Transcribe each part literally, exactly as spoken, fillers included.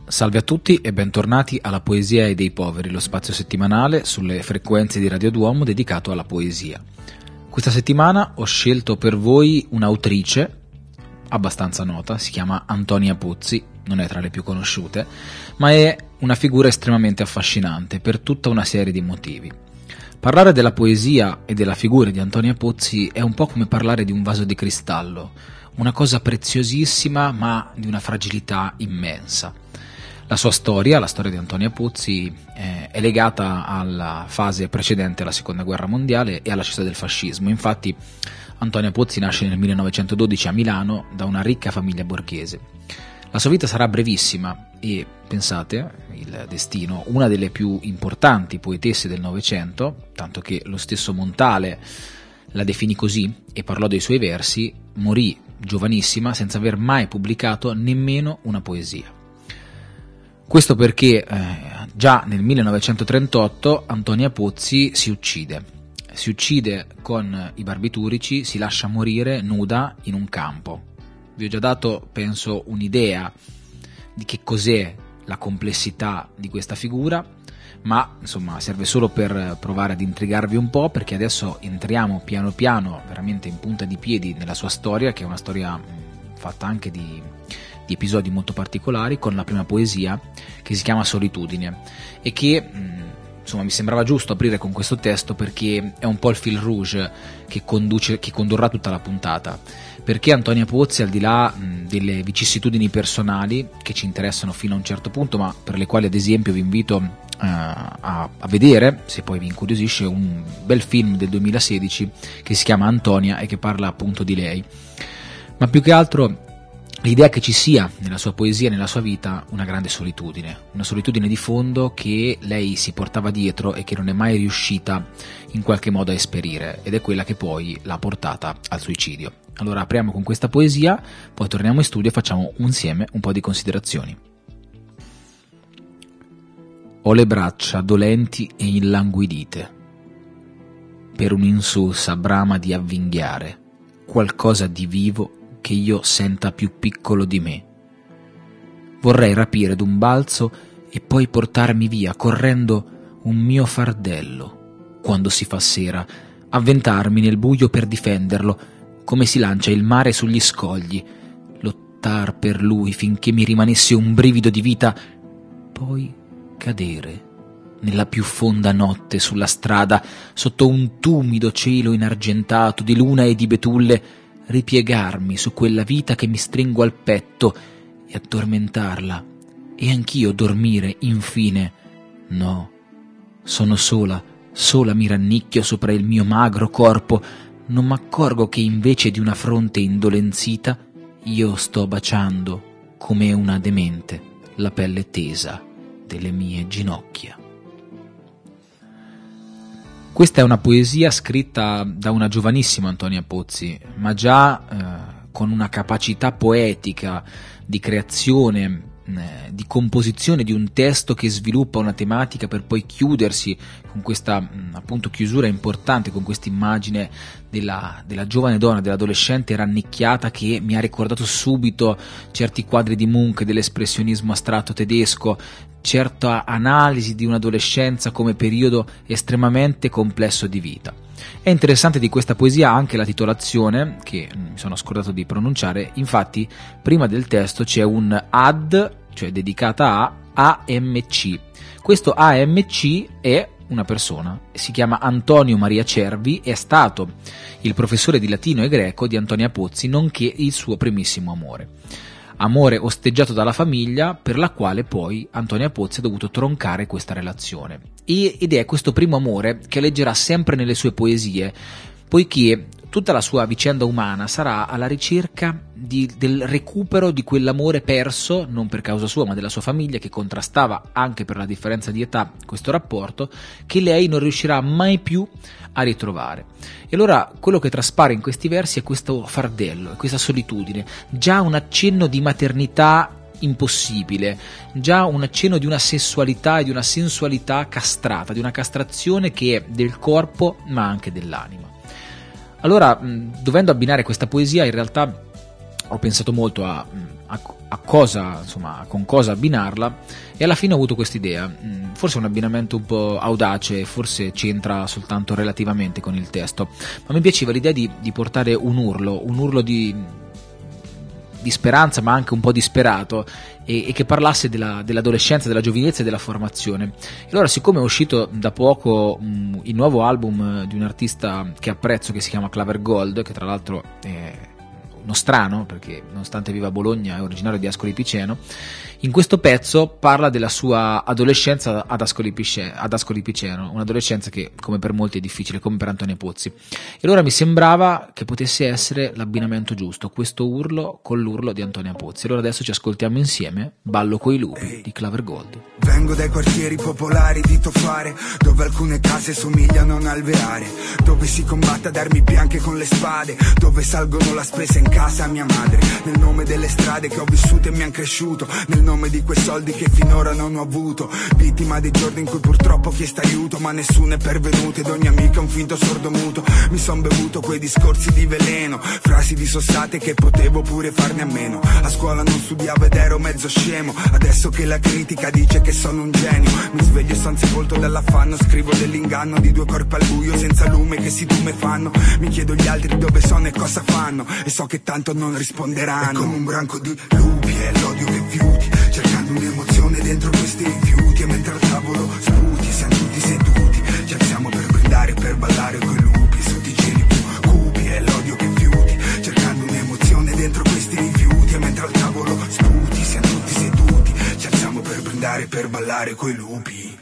Salve a tutti e bentornati alla Poesia e dei Poveri, lo spazio settimanale sulle frequenze di Radio Duomo dedicato alla poesia. Questa settimana ho scelto per voi un'autrice abbastanza nota, si chiama Antonia Pozzi, non è tra le più conosciute, ma è una figura estremamente affascinante per tutta una serie di motivi. Parlare della poesia e della figura di Antonia Pozzi è un po' come parlare di un vaso di cristallo, una cosa preziosissima ma di una fragilità immensa. La sua storia, la storia di Antonia Pozzi, eh, è legata alla fase precedente alla Seconda Guerra Mondiale e all'ascesa del fascismo. Infatti Antonia Pozzi nasce nel millenovecentododici a Milano da una ricca famiglia borghese. La sua vita sarà brevissima e, pensate, il destino, una delle più importanti poetesse del Novecento, tanto che lo stesso Montale la definì così e parlò dei suoi versi, morì giovanissima senza aver mai pubblicato nemmeno una poesia. Questo perché eh, già nel millenovecentotrentotto Antonia Pozzi si uccide, si uccide con i barbiturici, si lascia morire nuda in un campo. Vi ho già dato, penso, un'idea di che cos'è la complessità di questa figura, ma insomma serve solo per provare ad intrigarvi un po', perché adesso entriamo piano piano, veramente in punta di piedi, nella sua storia, che è una storia mh, fatta anche di... di episodi molto particolari, con la prima poesia che si chiama Solitudine e che insomma mi sembrava giusto aprire con questo testo perché è un po' il fil rouge che conduce, che condurrà tutta la puntata, perché Antonia Pozzi, al di là mh, delle vicissitudini personali che ci interessano fino a un certo punto, ma per le quali ad esempio vi invito uh, a, a vedere, se poi vi incuriosisce, un bel film del duemilasedici che si chiama Antonia e che parla appunto di lei, ma più che altro l'idea che ci sia nella sua poesia e nella sua vita una grande solitudine, una solitudine di fondo che lei si portava dietro e che non è mai riuscita in qualche modo a esperire, ed è quella che poi l'ha portata al suicidio. Allora apriamo con questa poesia, poi torniamo in studio e facciamo insieme un po' di considerazioni. Ho le braccia dolenti e illanguidite per un'insulsa brama di avvinghiare qualcosa di vivo che io senta più piccolo di me. Vorrei rapire d'un balzo e poi portarmi via correndo un mio fardello quando si fa sera, avventarmi nel buio per difenderlo come si lancia il mare sugli scogli, lottar per lui finché mi rimanesse un brivido di vita, poi cadere nella più fonda notte sulla strada sotto un tumido cielo inargentato di luna e di betulle, ripiegarmi su quella vita che mi stringo al petto e addormentarla, e anch'io dormire infine. No, sono sola, sola mi rannicchio sopra il mio magro corpo, non m'accorgo che invece di una fronte indolenzita io sto baciando, come una demente, la pelle tesa delle mie ginocchia. Questa è una poesia scritta da una giovanissima Antonia Pozzi, ma già eh, con una capacità poetica di creazione, eh, di composizione di un testo che sviluppa una tematica per poi chiudersi con questa mh, appunto chiusura importante, con questa immagine della, della giovane donna, dell'adolescente rannicchiata, che mi ha ricordato subito certi quadri di Munch, dell'espressionismo astratto tedesco, certa analisi di un'adolescenza come periodo estremamente complesso di vita. È interessante di questa poesia anche la titolazione, che mi sono scordato di pronunciare. Infatti prima del testo c'è un ad, cioè dedicata a A M C. Questo A M C è una persona, si chiama Antonio Maria Cervi, è stato il professore di latino e greco di Antonia Pozzi, nonché il suo primissimo amore. Amore osteggiato dalla famiglia, per la quale poi Antonia Pozzi ha dovuto troncare questa relazione. E, ed è questo primo amore che leggerà sempre nelle sue poesie, poiché tutta la sua vicenda umana sarà alla ricerca di, del recupero di quell'amore perso, non per causa sua ma della sua famiglia, che contrastava anche per la differenza di età questo rapporto, che lei non riuscirà mai più a ritrovare. E allora quello che traspare in questi versi è questo fardello, questa solitudine, già un accenno di maternità impossibile, già un accenno di una sessualità e di una sensualità castrata, di una castrazione che è del corpo ma anche dell'anima. Allora, dovendo abbinare questa poesia, in realtà ho pensato molto a, a a cosa, insomma, con cosa abbinarla, e alla fine ho avuto quest'idea. Forse è un abbinamento un po' audace, forse c'entra soltanto relativamente con il testo, ma mi piaceva l'idea di, di portare un urlo, un urlo di, di speranza, ma anche un po' disperato, e, e che parlasse della, dell'adolescenza, della giovinezza e della formazione. E allora, siccome è uscito da poco mh, il nuovo album di un artista che apprezzo, che si chiama Claver Gold, che tra l'altro è uno strano, perché nonostante viva a Bologna è originario di Ascoli Piceno, in questo pezzo parla della sua adolescenza ad Ascoli, Pice, ad Ascoli Piceno, un'adolescenza che come per molti è difficile, come per Antonio Pozzi. E allora mi sembrava che potesse essere l'abbinamento giusto, questo urlo con l'urlo di Antonio Pozzi. Allora adesso ci ascoltiamo insieme Ballo coi lupi di Claver Gold. Vengo dai quartieri popolari di Tofare, dove alcune case somigliano a un alveare, dove si combatte ad armi bianche con le spade, dove salgono la spesa in casa a mia madre, nel nome delle strade che ho vissuto e mi han cresciuto, nel nome di quei soldi che finora non ho avuto, vittima dei giorni in cui purtroppo ho chiesto aiuto, ma nessuno è pervenuto ed ogni amico è un finto sordomuto. Mi son bevuto quei discorsi di veleno, frasi dissossate che potevo pure farne a meno. A scuola non studiavo ed ero mezzo scemo, adesso che la critica dice che sono un genio, mi sveglio e son sepolto dall'affanno, scrivo dell'inganno di due corpi al buio senza lume che si tume fanno. Mi chiedo gli altri dove sono e cosa fanno, e so che tanto non risponderanno. È come un branco di lupi, è l'odio che fiuti, cercando un'emozione dentro questi rifiuti, e mentre al tavolo sputi siamo tutti seduti, ci alziamo per brindare, per ballare coi lupi sotto i cieli più cupi. È l'odio che fiuti, cercando un'emozione dentro questi rifiuti, e mentre al tavolo sputi siamo tutti seduti, ci alziamo per brindare, per ballare coi lupi.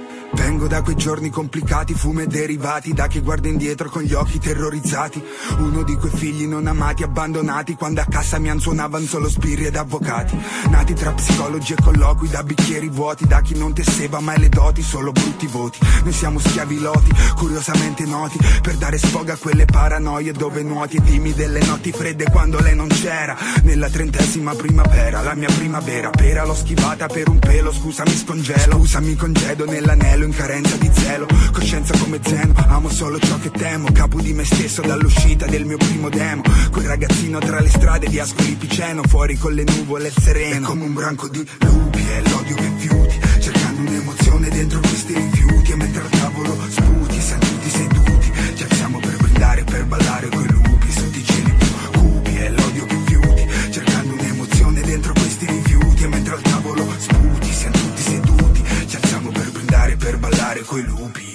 Vengo da quei giorni complicati, fumo e derivati, da chi guarda indietro con gli occhi terrorizzati, uno di quei figli non amati, abbandonati, quando a casa mi suonavano solo sbirri ed avvocati, nati tra psicologi e colloqui, da bicchieri vuoti, da chi non tesseva mai le doti, solo brutti voti. Noi siamo schiavi loti, curiosamente noti, per dare sfogo a quelle paranoie dove nuoti, e timide le notti fredde quando lei non c'era, nella trentesima primavera, la mia primavera, pera l'ho schivata per un pelo, scusa mi scongelo, scusa mi congedo nell'anello in carenza di zelo, coscienza come zeno, amo solo ciò che temo, capo di me stesso dall'uscita del mio primo demo, quel ragazzino tra le strade di Ascoli Piceno, fuori con le nuvole e il sereno. È come un branco di lupi, è l'odio che fiuti, cercando un'emozione dentro questi rifiuti, e mentre al tavolo sputi siamo tutti seduti, ci alziamo per brindare, per ballare coi lupi sotto i cieli più cupi. È l'odio che fiuti, cercando un'emozione dentro questi rifiuti, e mentre al tavolo sputi siamo tutti seduti, ci alziamo per brindare, per ballare coi lupi.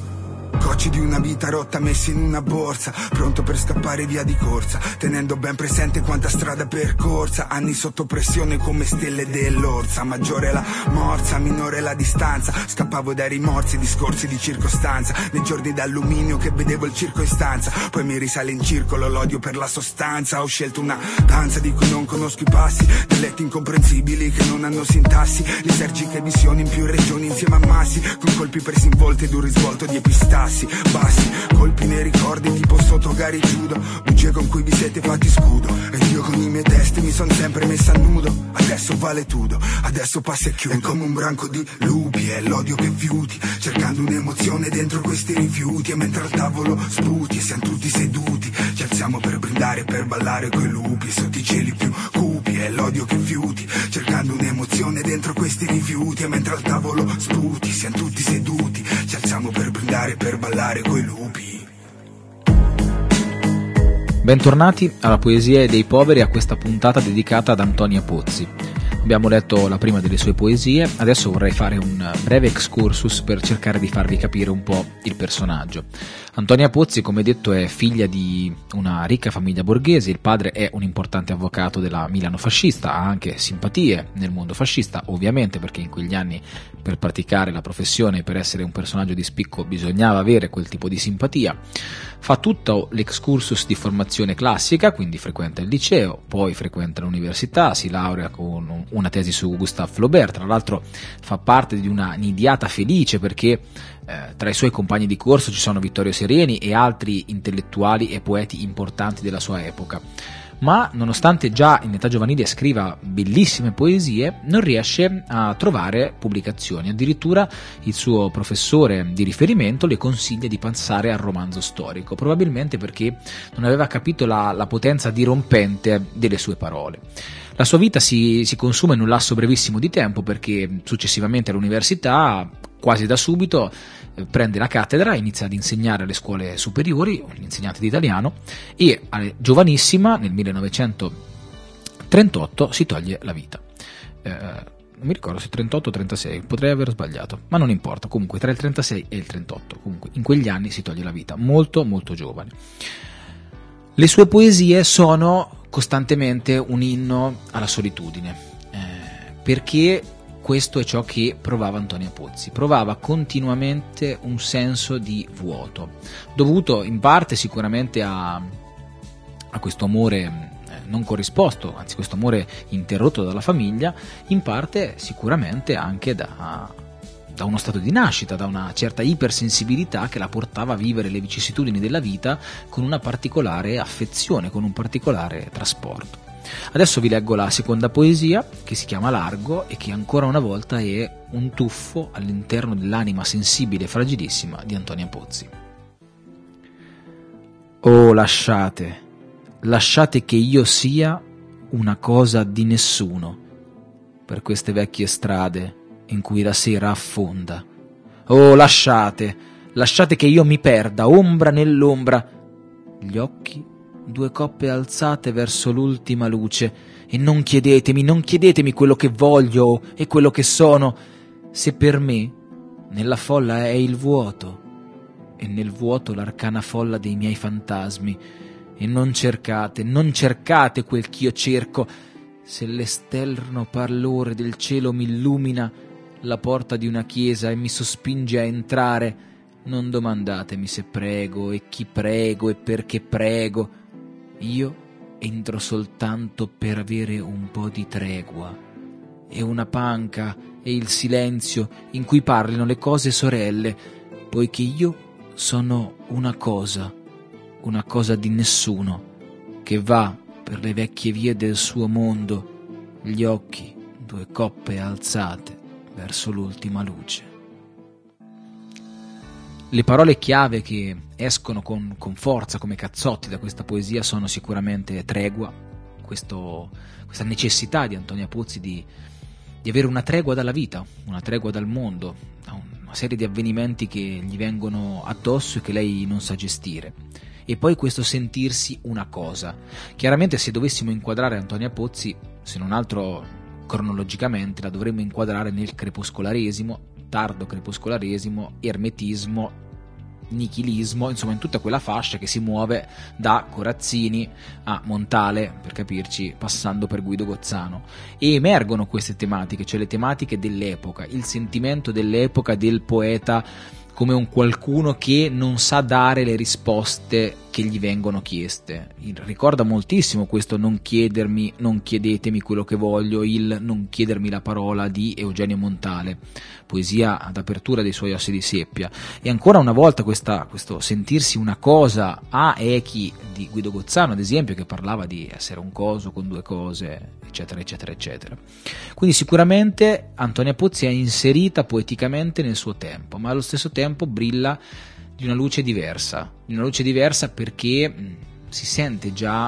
Cocci di una vita rotta messi in una borsa, pronto per scappare via di corsa, tenendo ben presente quanta strada percorsa, anni sotto pressione come stelle dell'orsa, maggiore la morsa, minore la distanza, scappavo dai rimorsi, discorsi di circostanza, nei giorni d'alluminio che vedevo il circo in stanza, poi mi risale in circolo l'odio per la sostanza, ho scelto una danza di cui non conosco i passi, dei letti incomprensibili che non hanno sintassi, lisergiche visioni in più regioni insieme a massi, con colpi presi in volte ed un risvolto di epistassi, bassi, colpi nei ricordi tipo sotto Gari Judo, bugie con cui vi siete fatti scudo, ed io con i miei testi mi son sempre messa a nudo, adesso vale tutto, adesso passa e chiudo. È come un branco di lupi, è l'odio che fiuti, cercando un'emozione dentro questi rifiuti, e mentre al tavolo sputi e siamo tutti seduti, ci alziamo per brindare, per ballare coi lupi sotto i cieli più cupi. È l'odio che fiuti, cercando un'emozione dentro questi rifiuti, e mentre al tavolo sputi siamo tutti seduti, ci alziamo per brindare, per ballare coi lupi. Bentornati alla Poesia dei Poveri, a questa puntata dedicata ad Antonia Pozzi. Abbiamo letto la prima delle sue poesie, adesso vorrei fare un breve excursus per cercare di farvi capire un po' il personaggio. Antonia Pozzi, come detto, è figlia di una ricca famiglia borghese, il padre è un importante avvocato della Milano fascista, ha anche simpatie nel mondo fascista, ovviamente, perché in quegli anni per praticare la professione e per essere un personaggio di spicco bisognava avere quel tipo di simpatia. Fa tutto l'excursus di formazione classica, quindi frequenta il liceo, poi frequenta l'università, si laurea con una tesi su Gustave Flaubert, tra l'altro fa parte di una nidiata felice perché eh, tra i suoi compagni di corso ci sono Vittorio Sereni e altri intellettuali e poeti importanti della sua epoca. ma nonostante già in età giovanile scriva bellissime poesie, non riesce a trovare pubblicazioni. Addirittura il suo professore di riferimento le consiglia di passare al romanzo storico, probabilmente perché non aveva capito la, la potenza dirompente delle sue parole. La sua vita si, si consuma in un lasso brevissimo di tempo, perché successivamente all'università, quasi da subito, eh, prende la cattedra, inizia ad insegnare alle scuole superiori, l'insegnante di italiano, e eh, giovanissima, nel millenovecentotrentotto, si toglie la vita. Eh, non mi ricordo se trentotto o trentasei, potrei aver sbagliato, ma non importa, comunque tra il trentasei e il trentotto, comunque in quegli anni si toglie la vita, molto molto giovane. Le sue poesie sono costantemente un inno alla solitudine, eh, perché questo è ciò che provava Antonia Pozzi. Provava continuamente un senso di vuoto, dovuto in parte sicuramente a, a questo amore non corrisposto, anzi questo amore interrotto dalla famiglia, in parte sicuramente anche da, da uno stato di nascita, da una certa ipersensibilità che la portava a vivere le vicissitudini della vita con una particolare affezione, con un particolare trasporto. Adesso vi leggo la seconda poesia, che si chiama Largo e che ancora una volta è un tuffo all'interno dell'anima sensibile e fragilissima di Antonia Pozzi. Oh, lasciate, lasciate che io sia una cosa di nessuno per queste vecchie strade in cui la sera affonda. Oh, lasciate, lasciate che io mi perda, ombra nell'ombra. Gli occhi, due coppe alzate verso l'ultima luce, e non chiedetemi, non chiedetemi quello che voglio e quello che sono, se per me nella folla è il vuoto, e nel vuoto l'arcana folla dei miei fantasmi, e non cercate, non cercate quel ch'io cerco, se l'esterno pallore del cielo mi illumina la porta di una chiesa e mi sospinge a entrare, non domandatemi se prego e chi prego e perché prego. Io entro soltanto per avere un po' di tregua e una panca e il silenzio in cui parlino le cose sorelle, poiché io sono una cosa, una cosa di nessuno, che va per le vecchie vie del suo mondo, gli occhi, due coppe alzate verso l'ultima luce. Le parole chiave che escono con, con forza come cazzotti da questa poesia sono sicuramente tregua, questo, questa necessità di Antonia Pozzi di, di avere una tregua dalla vita, una tregua dal mondo, da una serie di avvenimenti che gli vengono addosso e che lei non sa gestire. E poi questo sentirsi una cosa. Chiaramente, se dovessimo inquadrare Antonia Pozzi, se non altro cronologicamente, la dovremmo inquadrare nel crepuscolaresimo, tardo crepuscolaresimo, ermetismo, nichilismo, insomma in tutta quella fascia che si muove da Corazzini a Montale, per capirci, passando per Guido Gozzano, e emergono queste tematiche, cioè le tematiche dell'epoca, il sentimento dell'epoca del poeta come un qualcuno che non sa dare le risposte che gli vengono chieste. Ricorda moltissimo questo non chiedermi, non chiedetemi quello che voglio, il non chiedermi la parola di Eugenio Montale, poesia ad apertura dei suoi Ossi di seppia. E ancora una volta questa, questo sentirsi una cosa a echi di Guido Gozzano, ad esempio, che parlava di essere un coso con due cose, eccetera eccetera eccetera. Quindi sicuramente Antonia Pozzi è inserita poeticamente nel suo tempo, ma allo stesso tempo brilla di una luce diversa, di una luce diversa perché mh, si sente già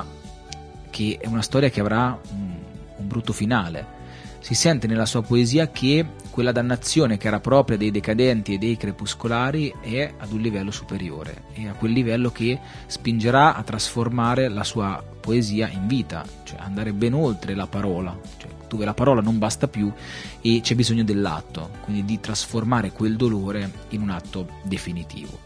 che è una storia che avrà un, un brutto finale. Si sente nella sua poesia che quella dannazione che era propria dei decadenti e dei crepuscolari è ad un livello superiore, è a quel livello che spingerà a trasformare la sua poesia in vita, cioè andare ben oltre la parola, cioè dove la parola non basta più e c'è bisogno dell'atto, quindi di trasformare quel dolore in un atto definitivo.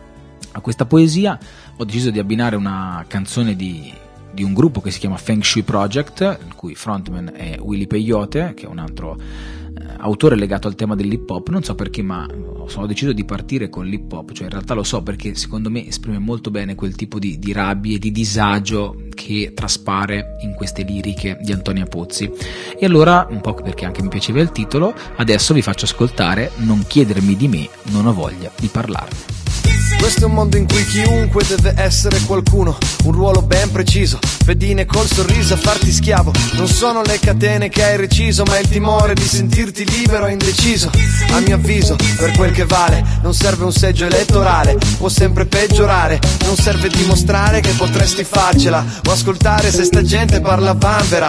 A questa poesia ho deciso di abbinare una canzone di, di un gruppo che si chiama Feng Shui Project, il cui frontman è Willy Peyote, che è un altro eh, autore legato al tema dell'hip hop. Non so perché, ma ho deciso di partire con l'hip hop, cioè in realtà lo so perché secondo me esprime molto bene quel tipo di, di rabbia e di disagio che traspare in queste liriche di Antonia Pozzi. E allora, un po' perché anche mi piaceva il titolo, adesso vi faccio ascoltare Non chiedermi di me, non ho voglia di parlarne. Questo è un mondo in cui chiunque deve essere qualcuno, un ruolo ben preciso, pedine col sorriso a farti schiavo. Non sono le catene che hai reciso, ma il timore di sentirti libero e indeciso. A mio avviso, per quel che vale, non serve un seggio elettorale, può sempre peggiorare. Non serve dimostrare che potresti farcela o ascoltare se sta gente parla vanvera.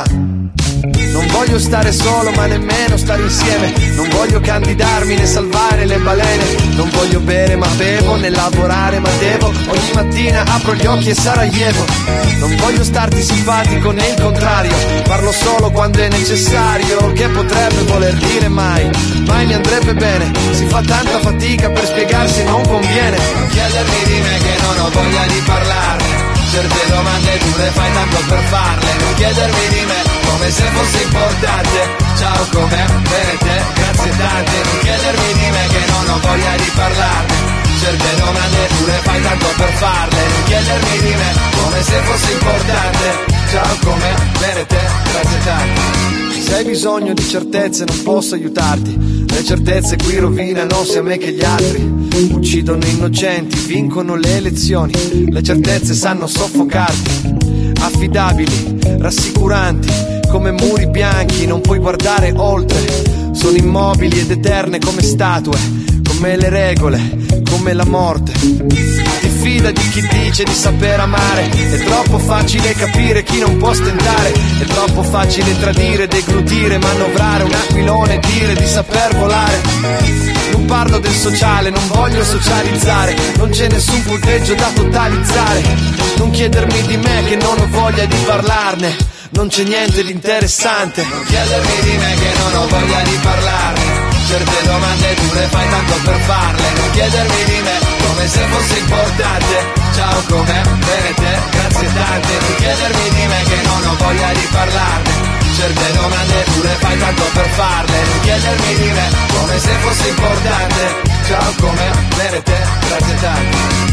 Non voglio stare solo ma nemmeno stare insieme. Non voglio candidarmi né salvare le balene. Non voglio bere ma bevo, né lavorare ma devo. Ogni mattina apro gli occhi e Sarajevo. Non voglio starti simpatico né il contrario. Parlo solo quando è necessario, che potrebbe voler dire mai. Mai mi andrebbe bene, si fa tanta fatica per spiegarsi, non conviene. Non chiedermi di me che non ho voglia di parlarne. Certe domande tu le fai tanto per farle. Non chiedermi di me come se fosse importante. Ciao, com'è? Bene te? Grazie tante. Non chiedermi di me che non ho voglia di parlarne. Certe domande tu le fai tanto per farle. Non chiedermi di me come se fosse importante. Ciao, com'è? Bene te? Grazie tante. Se hai bisogno di certezze non posso aiutarti. Le certezze qui rovinano sia me che gli altri. Uccidono innocenti, vincono le elezioni. Le certezze sanno soffocarti. Affidabili, rassicuranti, come muri bianchi, non puoi guardare oltre. Sono immobili ed eterne come statue, come le regole, come la morte. Ti fida di chi dice di saper amare. È troppo facile capire chi non può stentare. È troppo facile tradire, deglutire, manovrare un aquilone e dire di saper volare. Non parlo del sociale, non voglio socializzare. Non c'è nessun punteggio da totalizzare. Non chiedermi di me che non ho voglia di parlarne. Non c'è niente di interessante. Non chiedermi di me che non ho voglia di parlarne. Certe domande tu le fai tanto per farle. Non chiedermi di me come se fosse importante. Ciao, com'è? Bene te? Grazie tante. Non chiedermi di me che non ho voglia di parlarne. Certe domande tu le fai tanto per farle. Non chiedermi di me come se fosse importante. Ciao, com'è? Bene te? Grazie tante.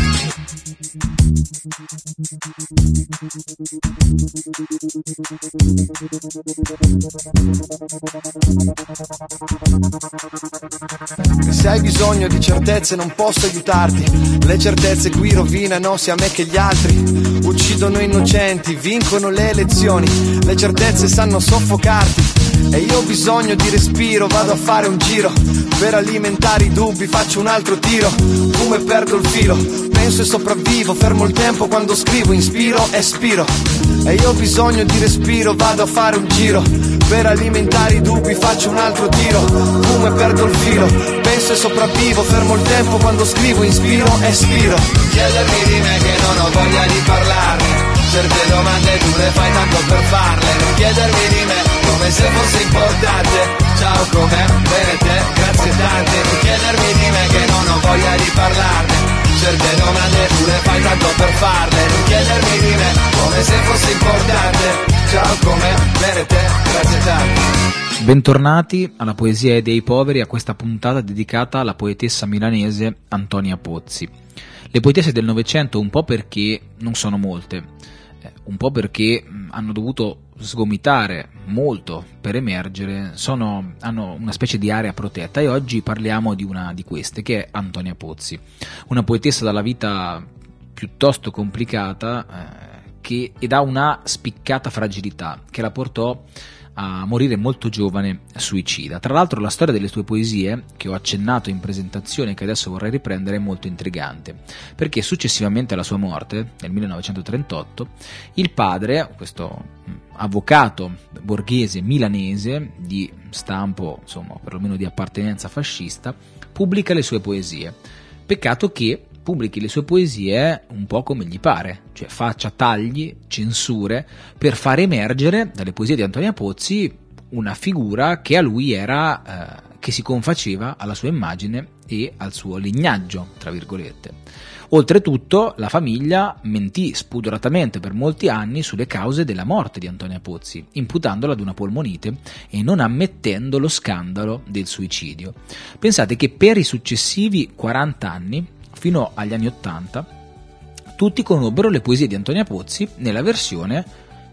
Se hai bisogno di certezze non posso aiutarti. Le certezze qui rovinano sia me che gli altri. Uccidono innocenti, vincono le elezioni. Le certezze sanno soffocarti. E io ho bisogno di respiro, vado a fare un giro. Per alimentare i dubbi faccio un altro tiro. Fumo e perdo il filo, penso e sopravvivo. Fermo il tempo quando scrivo, inspiro, espiro. E io ho bisogno di respiro, vado a fare un giro. Per alimentare i dubbi faccio un altro tiro. Fumo e perdo il filo, penso e sopravvivo. Fermo il tempo quando scrivo, inspiro, espiro. Chiedermi di me che non ho voglia di parlarne. Certe domande tu le fai tanto per farle. Non chiedermi di me come se fosse importante. Ciao, com'è? Bene te? Grazie tante. Non chiedermi di me che non ho voglia di parlarne. Certe domande tu le fai tanto per farle. Non chiedermi di me come se fosse importante. Ciao, com'è? Bene te? Grazie tante. Bentornati alla Poesia dei Poveri, a questa puntata dedicata alla poetessa milanese Antonia Pozzi. Le poetesse del Novecento, un po' perché non sono molte, un po' perché hanno dovuto sgomitare molto per emergere, sono, hanno una specie di area protetta, e oggi parliamo di una di queste, che è Antonia Pozzi, una poetessa dalla vita piuttosto complicata eh, che, ed ha una spiccata fragilità che la portò a morire molto giovane, suicida. Tra l'altro la storia delle sue poesie, che ho accennato in presentazione e che adesso vorrei riprendere, è molto intrigante, perché successivamente alla sua morte, nel millenovecentotrentotto, il padre, questo avvocato borghese milanese di stampo, insomma, perlomeno di appartenenza fascista, pubblica le sue poesie. Peccato che pubblichi le sue poesie un po' come gli pare, cioè faccia tagli, censure, per far emergere dalle poesie di Antonia Pozzi una figura che a lui era, eh, che si confaceva alla sua immagine e al suo lignaggio, tra virgolette. Oltretutto la famiglia mentì spudoratamente per molti anni sulle cause della morte di Antonia Pozzi, imputandola ad una polmonite e non ammettendo lo scandalo del suicidio. Pensate che per i successivi quaranta anni, fino agli anni ottanta, tutti conobbero le poesie di Antonia Pozzi nella versione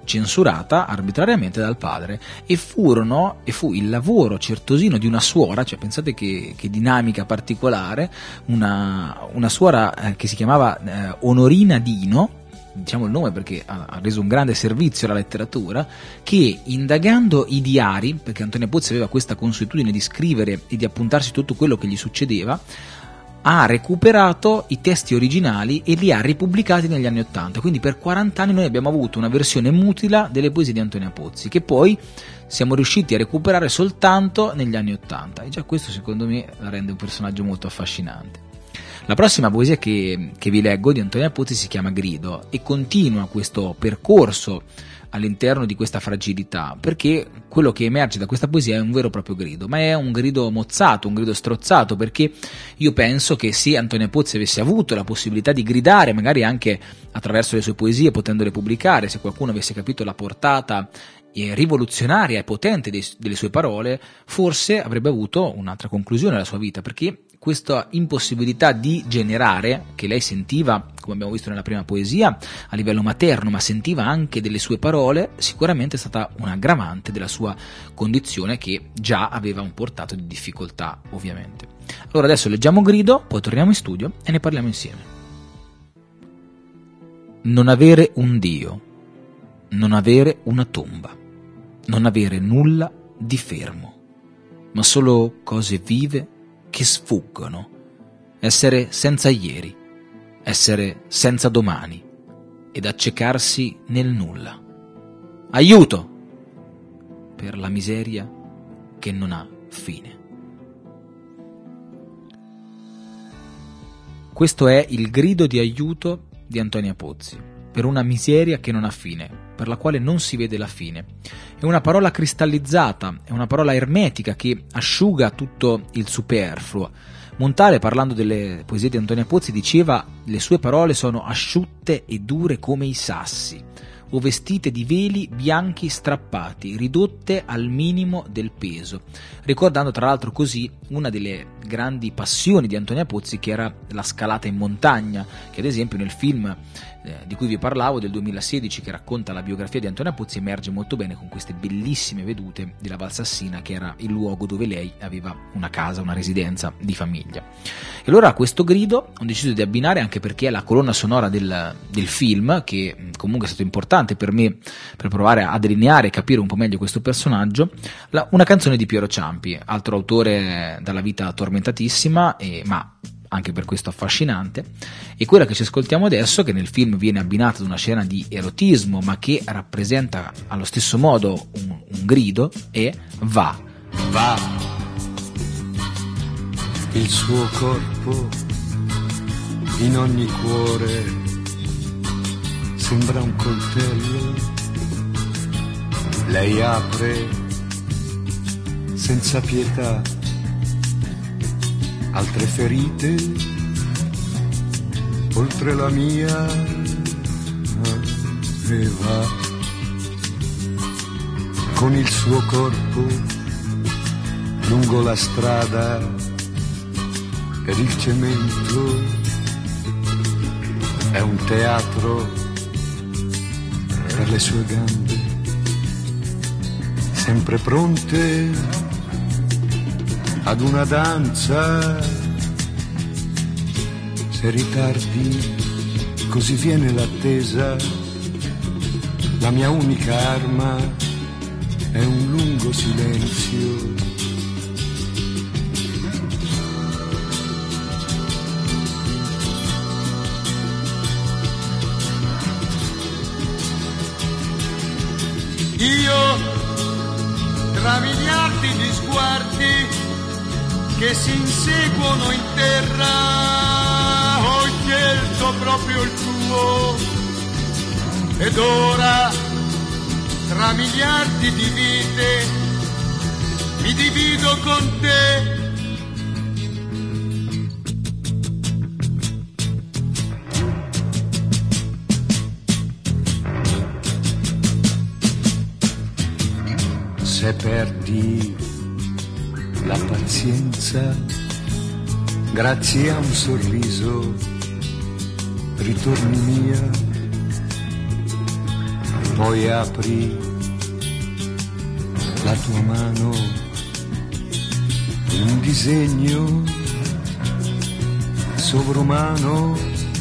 censurata arbitrariamente dal padre, e furono e fu il lavoro certosino di una suora, cioè pensate che, che dinamica particolare, una, una suora eh, che si chiamava eh, Onorina Dino, diciamo il nome perché ha, ha reso un grande servizio alla letteratura, che indagando i diari, perché Antonia Pozzi aveva questa consuetudine di scrivere e di appuntarsi tutto quello che gli succedeva, ha recuperato i testi originali e li ha ripubblicati negli anni Ottanta. Quindi per quaranta anni noi abbiamo avuto una versione mutila delle poesie di Antonia Pozzi, che poi siamo riusciti a recuperare soltanto negli anni Ottanta, e già questo secondo me la rende un personaggio molto affascinante. La prossima poesia che, che vi leggo di Antonia Pozzi si chiama Grido e continua questo percorso all'interno di questa fragilità, perché quello che emerge da questa poesia è un vero e proprio grido, ma è un grido mozzato, un grido strozzato, perché io penso che se Antonia Pozzi avesse avuto la possibilità di gridare, magari anche attraverso le sue poesie, potendole pubblicare, se qualcuno avesse capito la portata rivoluzionaria e potente dei, delle sue parole, forse avrebbe avuto un'altra conclusione alla sua vita, perché questa impossibilità di generare, che lei sentiva, come abbiamo visto nella prima poesia, a livello materno, ma sentiva anche delle sue parole, sicuramente è stata un aggravante della sua condizione, che già aveva un portato di difficoltà, ovviamente. Allora adesso leggiamo Grido, poi torniamo in studio e ne parliamo insieme. Non avere un Dio, non avere una tomba, non avere nulla di fermo, ma solo cose vive che sfuggono, essere senza ieri, essere senza domani ed accecarsi nel nulla. Aiuto! Per la miseria che non ha fine. Questo è il grido di aiuto di Antonia Pozzi, per una miseria che non ha fine, per la quale non si vede la fine. È una parola cristallizzata, è una parola ermetica che asciuga tutto il superfluo. Montale, parlando delle poesie di Antonia Pozzi, diceva: le sue parole sono asciutte e dure come i sassi, o vestite di veli bianchi strappati, ridotte al minimo del peso, ricordando tra l'altro così una delle grandi passioni di Antonia Pozzi, che era la scalata in montagna, che ad esempio nel film eh, di cui vi parlavo del duemilasedici, che racconta la biografia di Antonia Pozzi, emerge molto bene con queste bellissime vedute della Valsassina, che era il luogo dove lei aveva una casa, una residenza di famiglia. E allora a questo grido ho deciso di abbinare, anche perché è la colonna sonora del, del film, che comunque è stato importante per me per provare a delineare e capire un po' meglio questo personaggio, la, una canzone di Piero Ciampi, altro autore dalla vita tormentatissima, e, ma anche per questo affascinante, e quella che ci ascoltiamo adesso, che nel film viene abbinata ad una scena di erotismo ma che rappresenta allo stesso modo un, un grido, è Va. Va, il suo corpo in ogni cuore sembra un coltello, lei apre senza pietà altre ferite oltre la mia, e va con il suo corpo lungo la strada ed il cemento è un teatro per le sue gambe, sempre pronte ad una danza. Se ritardi, così viene l'attesa, la mia unica arma è un lungo silenzio. Io, tra miliardi di sguardi che si inseguono in terra, ho scelto proprio il tuo, ed ora, tra miliardi di vite, mi divido con te. Se perdi la pazienza, grazie a un sorriso ritorni mia. poi apri la tua mano, un disegno sovrumano,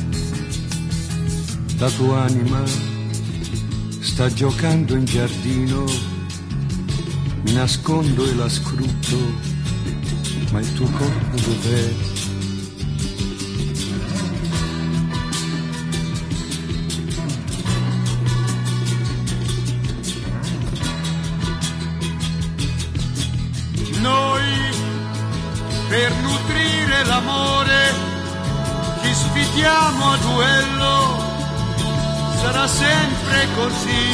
la tua anima sta giocando in giardino, mi nascondo e la scruto, ma il tuo corpo dov'è? Noi per nutrire l'amore ci sfidiamo a duello, sarà sempre così,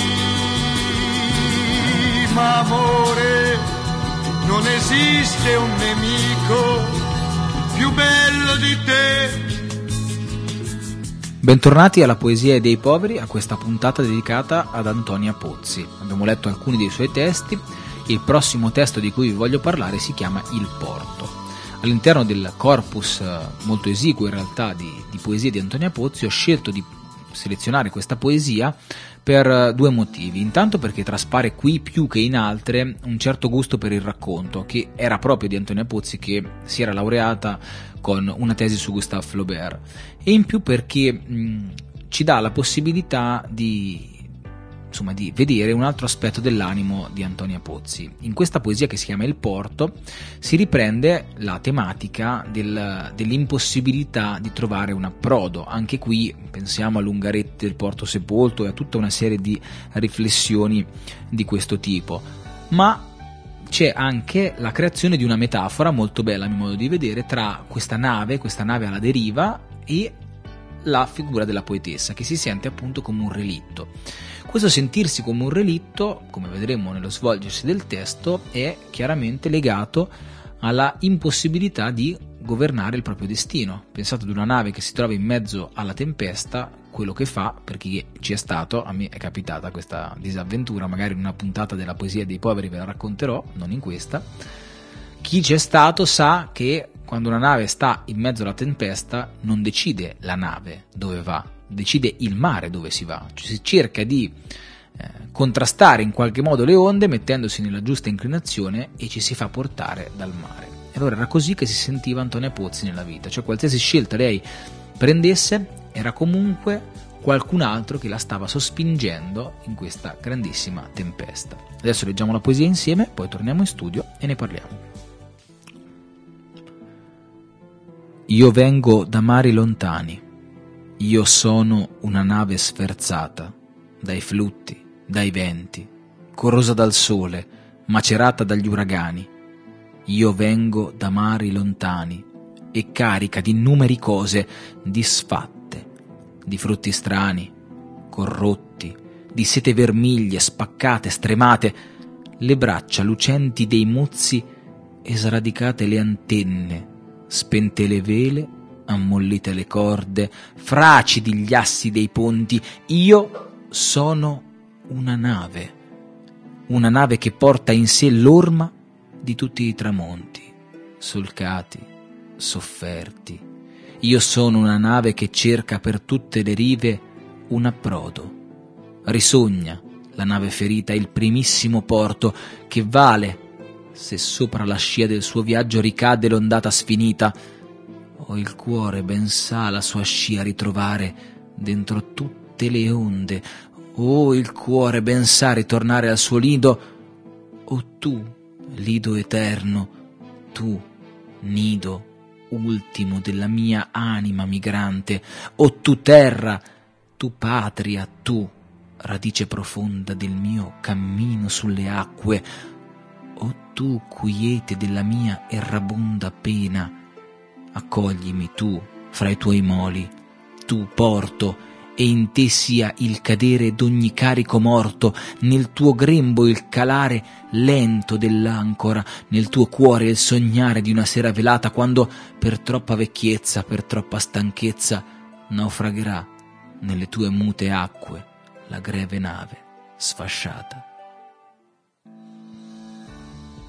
ma amore, non esiste un nemico più bello di te. Bentornati alla Poesia dei Poveri, a questa puntata dedicata ad Antonia Pozzi. Abbiamo letto alcuni dei suoi testi. Il prossimo testo di cui vi voglio parlare si chiama Il Porto. All'interno del corpus molto esiguo in realtà di, di poesie di Antonia Pozzi ho scelto di selezionare questa poesia per due motivi. Intanto perché traspare qui più che in altre un certo gusto per il racconto, che era proprio di Antonia Pozzi, che si era laureata con una tesi su Gustave Flaubert, e in più perché mh, ci dà la possibilità di insomma di vedere un altro aspetto dell'animo di Antonia Pozzi. In questa poesia, che si chiama Il Porto, si riprende la tematica del, dell'impossibilità di trovare un approdo. Anche qui pensiamo all'Ungarette del Porto Sepolto e a tutta una serie di riflessioni di questo tipo, ma c'è anche la creazione di una metafora molto bella a mio modo di vedere tra questa nave, questa nave alla deriva, e la figura della poetessa, che si sente appunto come un relitto. Questo sentirsi come un relitto, come vedremo nello svolgersi del testo, è chiaramente legato alla impossibilità di governare il proprio destino. Pensate ad una nave che si trova in mezzo alla tempesta, quello che fa, per chi ci è stato, a me è capitata questa disavventura, magari in una puntata della Poesia dei Poveri ve la racconterò, non in questa. Chi c'è stato sa che quando una nave sta in mezzo alla tempesta non decide la nave dove va, decide il mare dove si va. Cioè si cerca di eh, contrastare in qualche modo le onde mettendosi nella giusta inclinazione e ci si fa portare dal mare. E allora era così che si sentiva Antonia Pozzi nella vita, cioè qualsiasi scelta lei prendesse era comunque qualcun altro che la stava sospingendo in questa grandissima tempesta. Adesso leggiamo la poesia insieme, poi torniamo in studio e ne parliamo. Io vengo da mari lontani, io sono una nave sferzata dai flutti, dai venti, corrosa dal sole, macerata dagli uragani. Io vengo da mari lontani e carica di innumeri cose disfatte, di frutti strani, corrotti, di sete vermiglie, spaccate, stremate, le braccia lucenti dei mozzi e sradicate le antenne, spente le vele, ammollite le corde, fracidi gli assi dei ponti. Io sono una nave, una nave che porta in sé l'orma di tutti i tramonti, solcati, sofferti. Io sono una nave che cerca per tutte le rive un approdo. Risogna la nave ferita il primissimo porto che vale se sopra la scia del suo viaggio ricade l'ondata sfinita. Ho il cuore ben sa la sua scia ritrovare dentro tutte le onde. Oh, il cuore ben sa ritornare al suo lido. Oh tu, lido eterno, tu, nido ultimo della mia anima migrante. Oh tu terra, tu patria, tu, radice profonda del mio cammino sulle acque. O tu quiete della mia errabonda pena, accoglimi tu fra i tuoi moli, tu porto, e in te sia il cadere d'ogni carico morto, nel tuo grembo il calare lento dell'ancora, nel tuo cuore il sognare di una sera velata, quando per troppa vecchiezza, per troppa stanchezza, naufragherà nelle tue mute acque la greve nave sfasciata.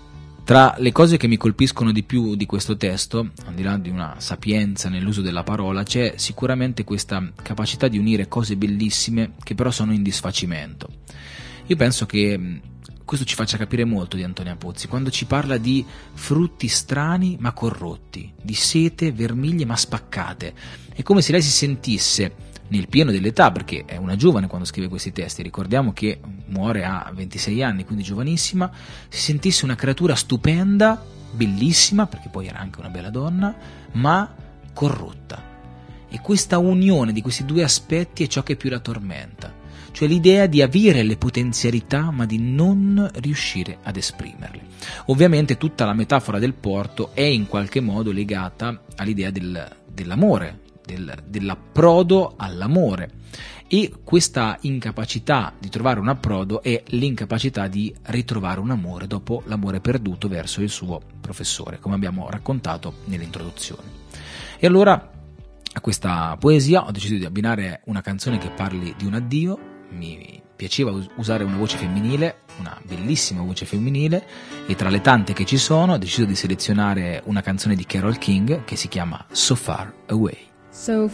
Tra le cose che mi colpiscono di più di questo testo, al di là di una sapienza nell'uso della parola, c'è sicuramente questa capacità di unire cose bellissime che però sono in disfacimento. Io penso che questo ci faccia capire molto di Antonia Pozzi, quando ci parla di frutti strani ma corrotti, di sete, vermiglie ma spaccate. È come se lei si sentisse nel pieno dell'età, perché è una giovane quando scrive questi testi, ricordiamo che muore a ventisei anni, quindi giovanissima, si sentisse una creatura stupenda, bellissima, perché poi era anche una bella donna, ma corrotta. E questa unione di questi due aspetti è ciò che più la tormenta, cioè l'idea di avere le potenzialità ma di non riuscire ad esprimerle. Ovviamente tutta la metafora del porto è in qualche modo legata all'idea del, dell'amore, Del, dell'approdo all'amore, e questa incapacità di trovare un approdo è l'incapacità di ritrovare un amore dopo l'amore perduto verso il suo professore, come abbiamo raccontato nell'introduzione. E allora a questa poesia ho deciso di abbinare una canzone che parli di un addio. Mi piaceva usare una voce femminile, una bellissima voce femminile, e tra le tante che ci sono ho deciso di selezionare una canzone di Carole King che si chiama So Far Away. So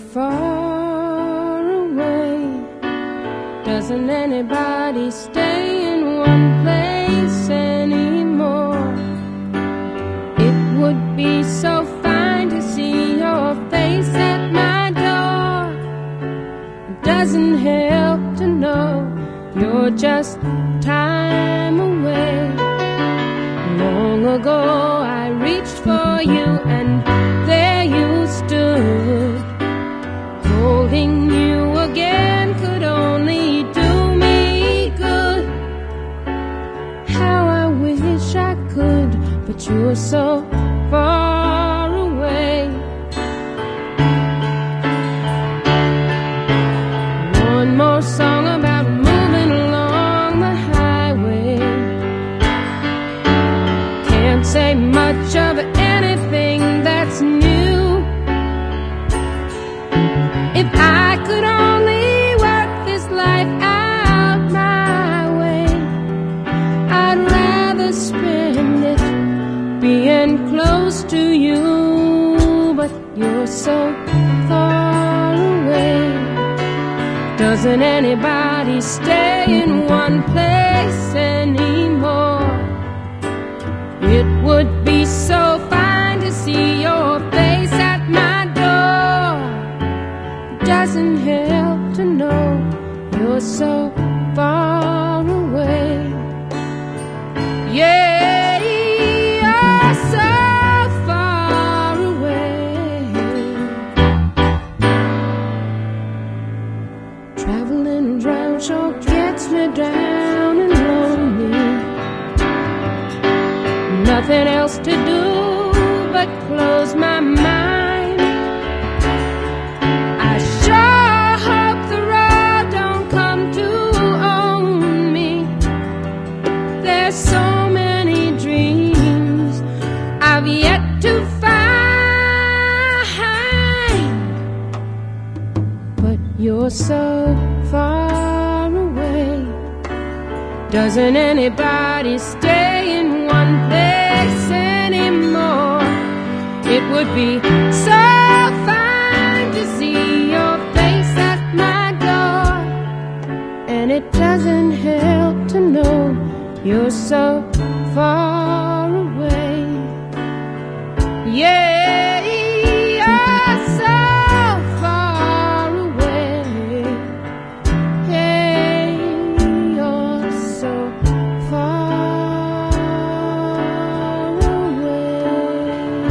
far away, doesn't anybody stay in one place anymore? It would be so fine to see your face at my door. It doesn't help to know you're just time away. Long ago I reached for you and there you stood. Holding you again could only do me good. How I wish I could, but you're so far away. One more song about moving along the highway. Can't say much of anything that's new. If I could only work this life out my way, I'd rather spend it being close to you, but you're so far away. Doesn't anybody stay in one place anymore? It would be so fine to see your face at my door. Doesn't help to know you're so far away. Yeah, you're so far away. Traveling around sure gets me down and lonely. Nothing else to do but close my mind. So many dreams I've yet to find, but you're so far away. Doesn't anybody stay in one place anymore? It would be so fine to see your face at my door, and it doesn't help to know you're so far away. Yeah, you're so far away. Yeah, you're so far away.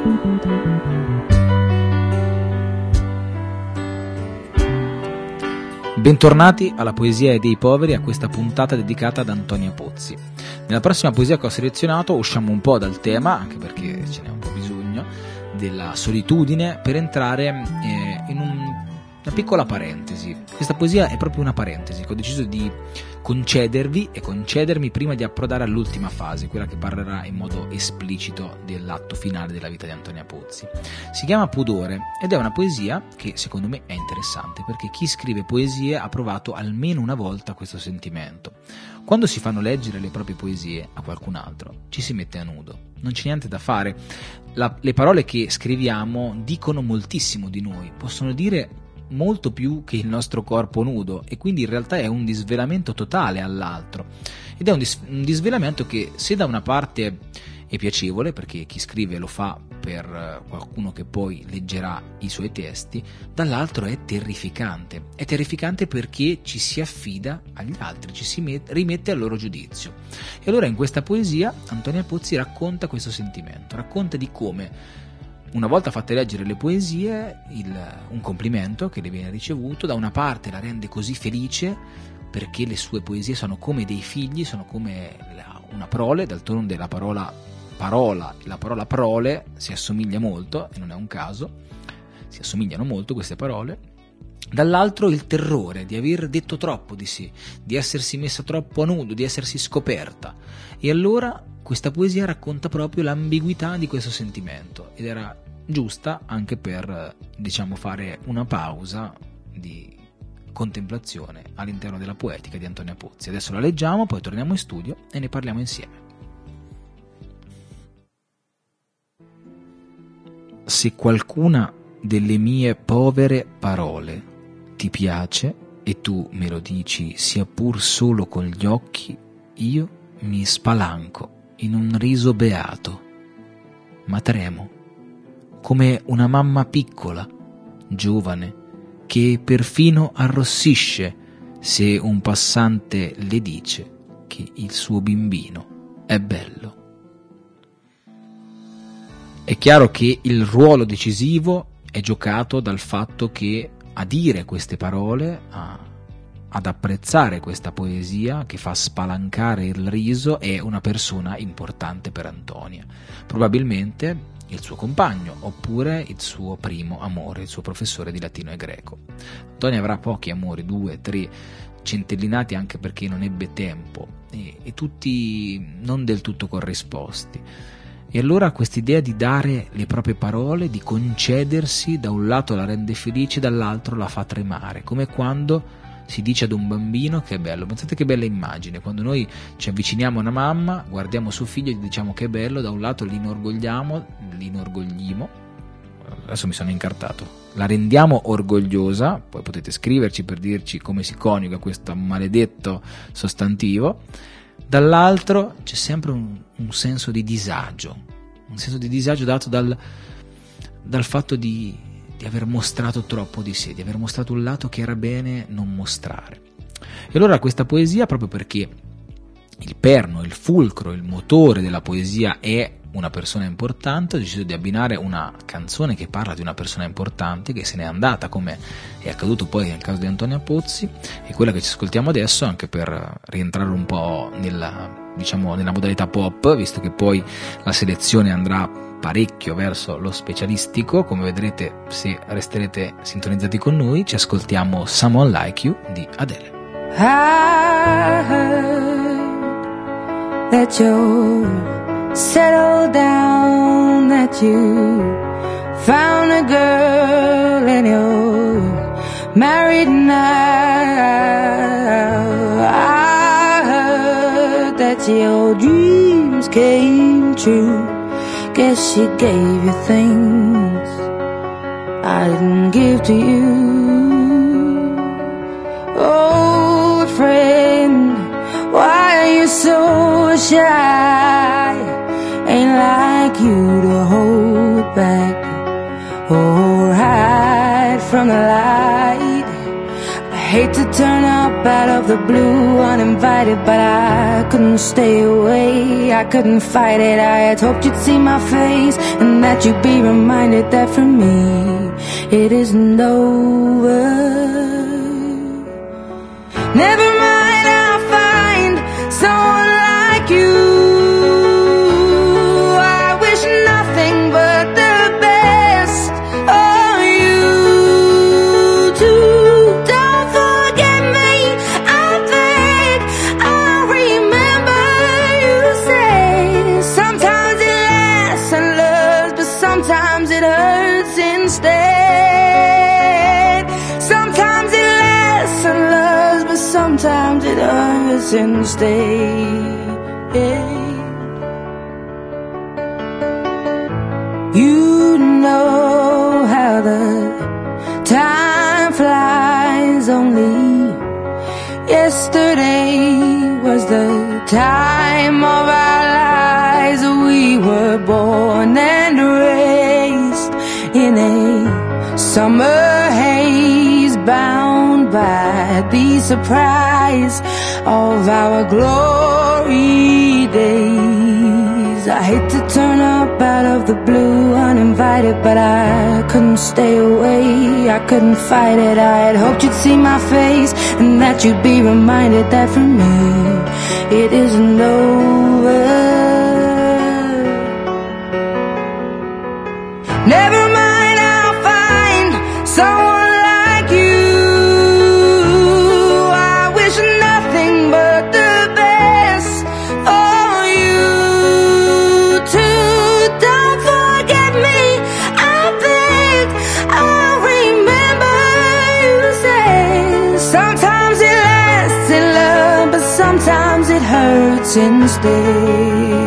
Bentornati alla Poesia dei Poveri, a questa puntata dedicata ad Antonia Pozzi. Nella prossima poesia che ho selezionato usciamo un po' dal tema, anche perché ce n'è un po' bisogno, della solitudine, per entrare eh, in un una piccola parentesi. Questa poesia è proprio una parentesi che ho deciso di concedervi e concedermi prima di approdare all'ultima fase, quella che parlerà in modo esplicito dell'atto finale della vita di Antonia Pozzi. Si chiama Pudore ed è una poesia che secondo me è interessante perché chi scrive poesie ha provato almeno una volta questo sentimento. Quando si fanno leggere le proprie poesie a qualcun altro ci si mette a nudo, non c'è niente da fare. La, le parole che scriviamo dicono moltissimo di noi, possono dire molto più che il nostro corpo nudo, e quindi in realtà è un disvelamento totale all'altro, ed è un, dis- un disvelamento che, se da una parte è piacevole perché chi scrive lo fa per qualcuno che poi leggerà i suoi testi, dall'altro è terrificante. È terrificante perché ci si affida agli altri, ci si met- rimette al loro giudizio. E allora in questa poesia Antonia Pozzi racconta questo sentimento, racconta di come, una volta fatte leggere le poesie, il, un complimento che le viene ricevuto, da una parte la rende così felice perché le sue poesie sono come dei figli, sono come la, una prole, d'altronde la parola parola e la parola prole si assomiglia molto, e non è un caso, si assomigliano molto queste parole. Dall'altro il terrore di aver detto troppo di sé, di essersi messa troppo a nudo, di essersi scoperta. E allora questa poesia racconta proprio l'ambiguità di questo sentimento, ed era giusta anche per, diciamo, fare una pausa di contemplazione all'interno della poetica di Antonia Pozzi. Adesso la leggiamo, poi torniamo in studio e ne parliamo insieme. Se qualcuna delle mie povere parole ti piace e tu me lo dici sia pur solo con gli occhi, io mi spalanco in un riso beato, ma tremo come una mamma piccola, giovane, che perfino arrossisce se un passante le dice che il suo bimbino è bello. È chiaro che il ruolo decisivo è giocato dal fatto che a dire queste parole, a, ad apprezzare questa poesia che fa spalancare il riso, è una persona importante per Antonia. Probabilmente il suo compagno, oppure il suo primo amore, il suo professore di latino e greco. Antonia avrà pochi amori, due, tre, centellinati anche perché non ebbe tempo, e, e tutti non del tutto corrisposti. E allora quest'idea di dare le proprie parole, di concedersi, da un lato la rende felice, dall'altro la fa tremare, come quando si dice ad un bambino che è bello. Pensate che bella immagine, quando noi ci avviciniamo a una mamma, guardiamo suo figlio e gli diciamo che è bello, da un lato l'inorgogliamo, l'inorgoglimo, adesso mi sono incartato, la rendiamo orgogliosa, poi potete scriverci per dirci come si coniuga questo maledetto sostantivo. Dall'altro c'è sempre un, un senso di disagio, un senso di disagio dato dal, dal fatto di, di aver mostrato troppo di sé, di aver mostrato un lato che era bene non mostrare. E allora questa poesia, proprio perché il perno, il fulcro, il motore della poesia è una persona importante, ho deciso di abbinare una canzone che parla di una persona importante che se n'è andata, come è accaduto poi nel caso di Antonia Pozzi, e quella che ci ascoltiamo adesso, anche per rientrare un po' nella, diciamo, nella modalità pop, visto che poi la selezione andrà parecchio verso lo specialistico, come vedrete se resterete sintonizzati con noi. Ci ascoltiamo Someone Like You di Adele. I heard that you settle down, that you found a girl and you're married now. I heard that your dreams came true. Guess she gave you things I didn't give to you. Old friend, why are you so shy? Ain't like you to hold back or hide from the light. I hate to turn up out of the blue uninvited, but I couldn't stay away, I couldn't fight it. I had hoped you'd see my face and that you'd be reminded that for me it isn't over. Never mind, I'll find someone like you. Nothing but the best of you too. sometimes it hurts instead. Sometimes it lasts and loves, but sometimes it hurts instead. You know how the time flies. Only yesterday was the time of our lives. We were born and raised in a summer haze, bound by the surprise of our glory days. I hate to turn up out of the blue uninvited, but I couldn't stay away, I couldn't fight it. I had hoped you'd see my face and that you'd be reminded that for me it isn't over. Never mind, I'll find someone like you. I wish nothing but the best for you too. Don't forget me, I beg. I'll remember you say sometimes it lasts in love, but sometimes it hurts instead.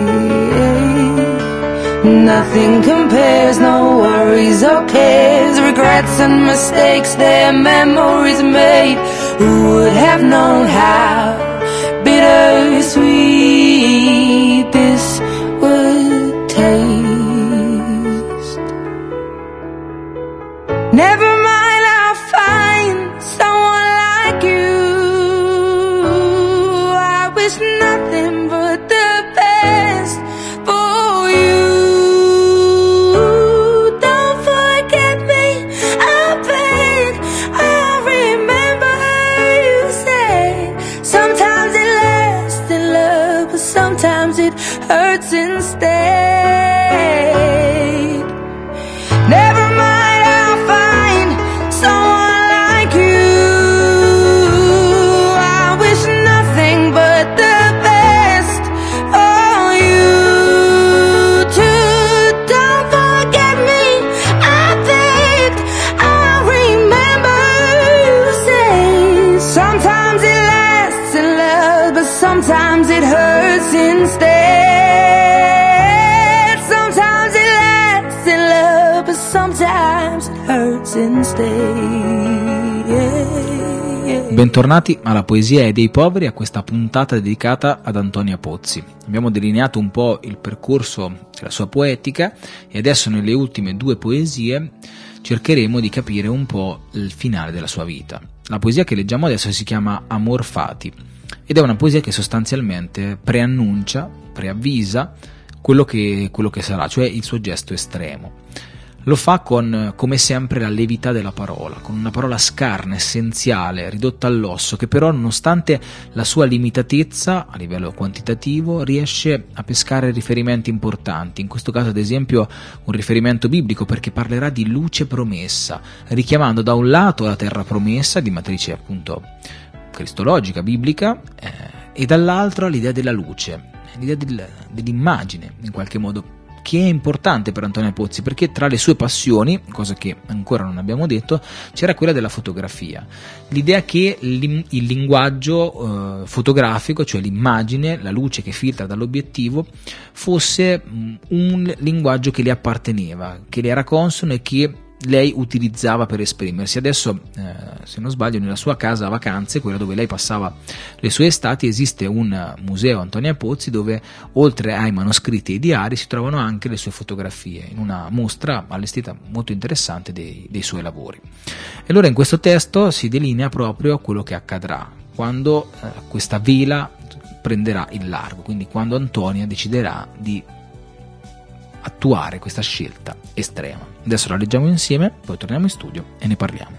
Nothing compares, no worries or cares, regrets and mistakes, their memories made. Who would have known how bittersweet this would taste? Never mind, I'll find someone like you. I wish nothing but the best for you. Sometimes it hurts instead. Never mind, I'll find someone like you. I wish nothing but the best for you too. Don't forget me, I begged. I remember you say sometimes it lasts in love, but sometimes it hurts instead. Sometimes it lasts in love, but sometimes it hurts instead. Bentornati alla Poesia dei Poveri, a questa puntata dedicata ad Antonia Pozzi. Abbiamo delineato un po' il percorso della sua poetica e adesso nelle ultime due poesie cercheremo di capire un po' il finale della sua vita. La poesia che leggiamo adesso si chiama Amor Fati ed è una poesia che sostanzialmente preannuncia, preavvisa quello che, quello che sarà, cioè il suo gesto estremo. Lo fa con, come sempre, la levità della parola, con una parola scarna, essenziale, ridotta all'osso, che però, nonostante la sua limitatezza a livello quantitativo, riesce a pescare riferimenti importanti. In questo caso, ad esempio, un riferimento biblico, perché parlerà di luce promessa, richiamando da un lato la terra promessa, di matrice appunto cristologica, biblica, eh, e dall'altro l'idea della luce, l'idea del, dell'immagine, in qualche modo, che è importante per Antonia Pozzi, perché tra le sue passioni, cosa che ancora non abbiamo detto, c'era quella della fotografia. L'idea che il linguaggio eh, fotografico, cioè l'immagine, la luce che filtra dall'obiettivo, fosse un linguaggio che le apparteneva, che le era consono e che lei utilizzava per esprimersi. Adesso, eh, se non sbaglio, nella sua casa a vacanze, quella dove lei passava le sue estati, esiste un museo Antonia Pozzi dove, oltre ai manoscritti e ai diari, si trovano anche le sue fotografie, in una mostra allestita molto interessante dei, dei suoi lavori. E allora in questo testo si delinea proprio quello che accadrà quando eh, questa vela prenderà il largo, quindi quando Antonia deciderà di attuare questa scelta estrema. Adesso la leggiamo insieme, poi torniamo in studio e ne parliamo.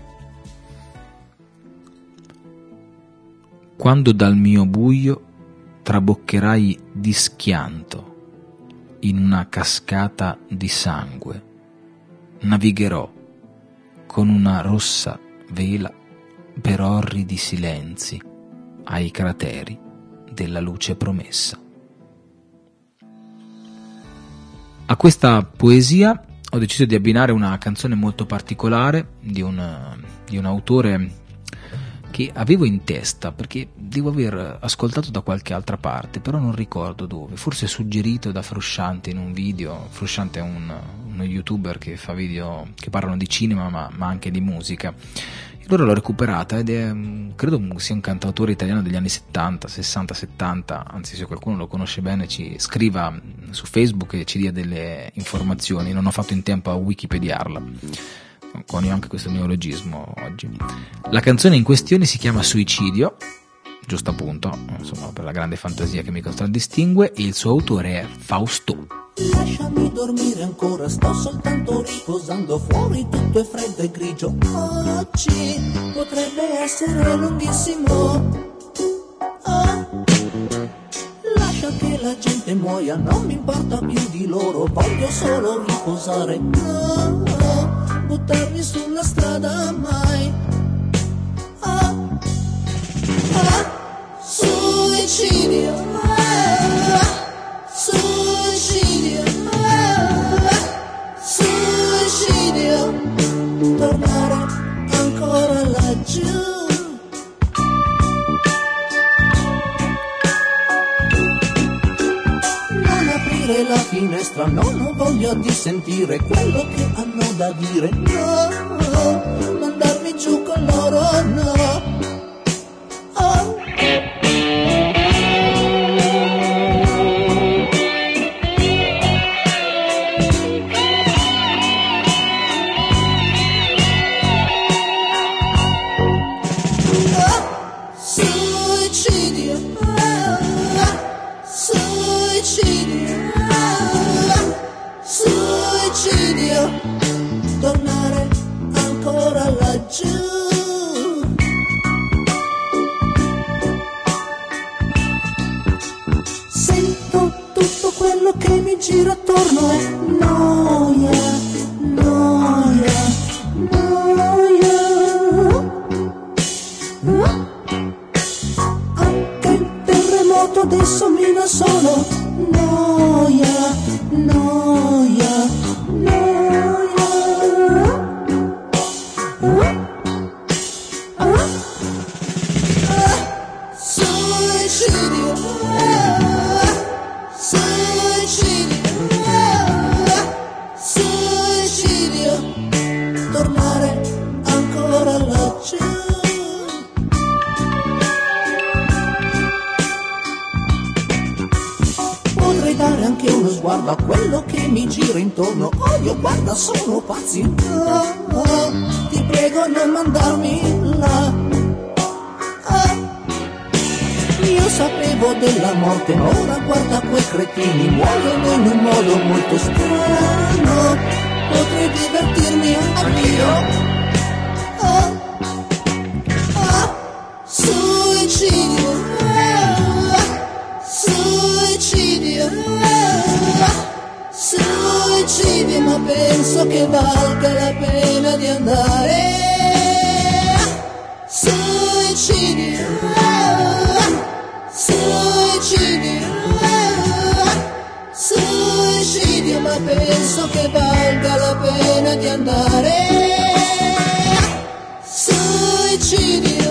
Quando dal mio buio traboccherai di schianto in una cascata di sangue, navigherò con una rossa vela per orridi silenzi ai crateri della luce promessa. A questa poesia ho deciso di abbinare una canzone molto particolare di un, di un autore che avevo in testa, perché devo aver ascoltato da qualche altra parte, però non ricordo dove, forse suggerito da Frusciante in un video. Frusciante è un, uno youtuber che fa video che parlano di cinema ma, ma anche di musica. Allora l'ho recuperata ed è, credo sia un cantautore italiano degli anni settanta, sessanta, settanta, anzi se qualcuno lo conosce bene ci scriva su Facebook e ci dia delle informazioni, non ho fatto in tempo a wikipediarla, conio anche questo neologismo oggi. La canzone in questione si chiama Suicidio, giusto appunto, insomma per la grande fantasia che mi contraddistingue, e il suo autore è Fausto. Lasciami dormire ancora, sto soltanto riposando, fuori tutto è freddo e grigio. Oggi potrebbe essere lunghissimo. Oh. Lascia che la gente muoia, non mi importa più di loro, voglio solo riposare. Oh, oh. Buttarmi sulla strada mai. Oh. Oh. Suicidio. Oh. Suicidio, suicidio, tornare ancora laggiù. Non aprire la finestra, no, non voglio di sentire quello che hanno da dire. No, mandarmi giù con loro, no. Oh. Tornare ancora laggiù. Sento tutto quello che mi gira attorno è noia, noia, noia. Anche il terremoto adesso mi dà solo noia, noia, noia. Suicidio, suicidio, suicidio, tornare ancora laggiù. Potrei dare anche uno sguardo a quello che mi gira intorno. Odio, guarda, sono pazzi. Oh, oh, ti prego non mandarmi là. Io sapevo della morte, ma ora guarda quei cretini, muoiono in un modo molto strano. Potrei divertirmi anch'io. Oh, oh, suicidio, oh, suicidio, oh, suicidio, ma penso che valga la pena di andare. Suicidio, suicidio, suicidio, ma penso che valga la pena di andare. Suicidio,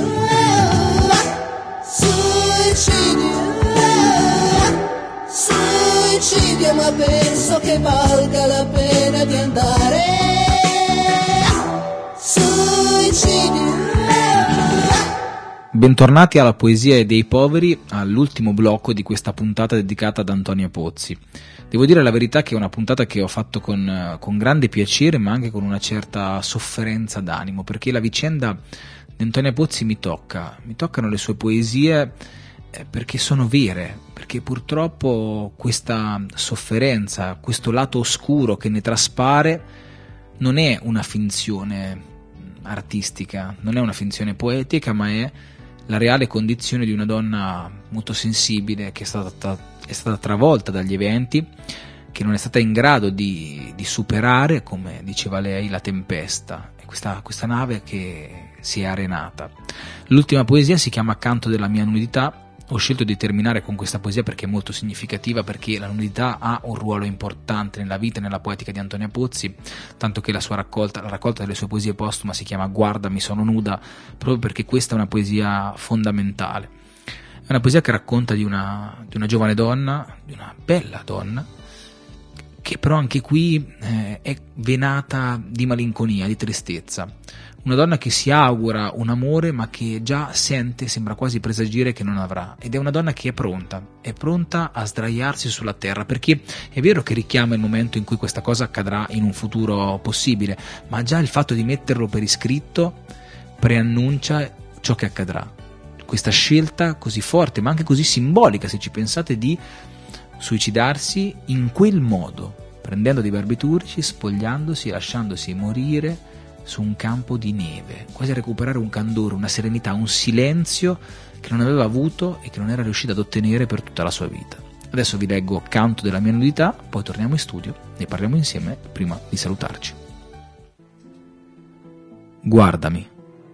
suicidio, suicidio, ma penso che valga la pena di andare. Suicidio. Bentornati alla Poesia dei Poveri, all'ultimo blocco di questa puntata dedicata ad Antonia Pozzi. Devo dire la verità che è una puntata che ho fatto con, con grande piacere, ma anche con una certa sofferenza d'animo, perché la vicenda di Antonia Pozzi mi tocca, mi toccano le sue poesie eh, perché sono vere, perché purtroppo questa sofferenza, questo lato oscuro che ne traspare non è una finzione artistica, non è una finzione poetica, ma è la reale condizione di una donna molto sensibile che è stata, è stata travolta dagli eventi, che non è stata in grado di, di superare, come diceva lei, la tempesta, e questa, questa nave che si è arenata. L'ultima poesia si chiama Canto della mia nudità ho scelto di terminare con questa poesia perché è molto significativa, perché la nudità ha un ruolo importante nella vita e nella poetica di Antonia Pozzi, tanto che la sua raccolta, la raccolta delle sue poesie postuma si chiama Guardami, sono nuda, proprio perché questa è una poesia fondamentale. È una poesia che racconta di una, di una giovane donna, di una bella donna, che però anche qui eh, è venata di malinconia, di tristezza. Una donna che si augura un amore ma che già sente, sembra quasi presagire che non avrà. Ed è una donna che è pronta, è pronta a sdraiarsi sulla terra, perché è vero che richiama il momento in cui questa cosa accadrà in un futuro possibile, ma già il fatto di metterlo per iscritto preannuncia ciò che accadrà. Questa scelta così forte, ma anche così simbolica, se ci pensate, di suicidarsi in quel modo, prendendo dei barbiturici, spogliandosi e lasciandosi morire su un campo di neve, quasi a recuperare un candore, una serenità, un silenzio che non aveva avuto e che non era riuscita ad ottenere per tutta la sua vita. Adesso vi leggo Canto della mia nudità, poi torniamo in studio, ne parliamo insieme prima di salutarci. Guardami,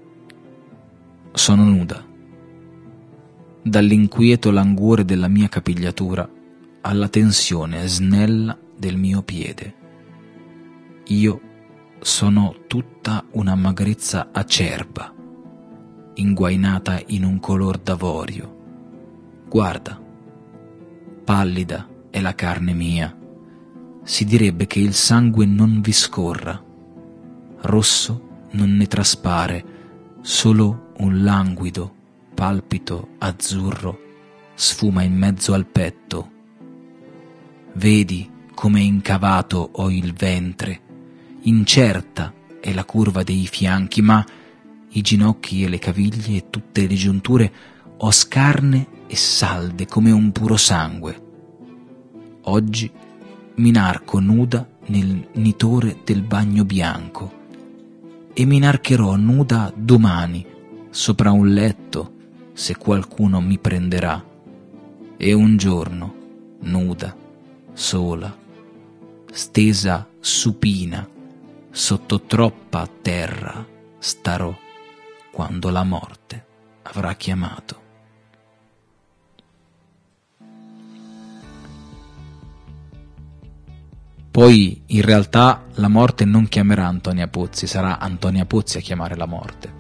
sono nuda. Dall'inquieto languore della mia capigliatura alla tensione snella del mio piede. Io sono tutta una magrezza acerba, inguainata in un color d'avorio. Guarda, pallida è la carne mia, si direbbe che il sangue non vi scorra. Rosso non ne traspare, solo un languido palpito azzurro sfuma in mezzo al petto. Vedi come incavato ho il ventre, incerta è la curva dei fianchi, ma i ginocchi e le caviglie e tutte le giunture ho scarne e salde come un puro sangue. Oggi mi narco nuda nel nitore del bagno bianco e mi narcherò nuda domani sopra un letto se qualcuno mi prenderà, e un giorno nuda, sola, stesa supina sotto troppa terra starò quando la morte avrà chiamato. Poi in realtà la morte non chiamerà Antonia Pozzi, sarà Antonia Pozzi a chiamare la morte.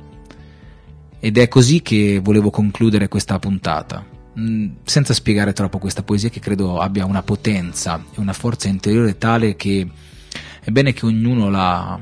Ed è così che volevo concludere questa puntata, senza spiegare troppo questa poesia, che credo abbia una potenza e una forza interiore tale che è bene che ognuno la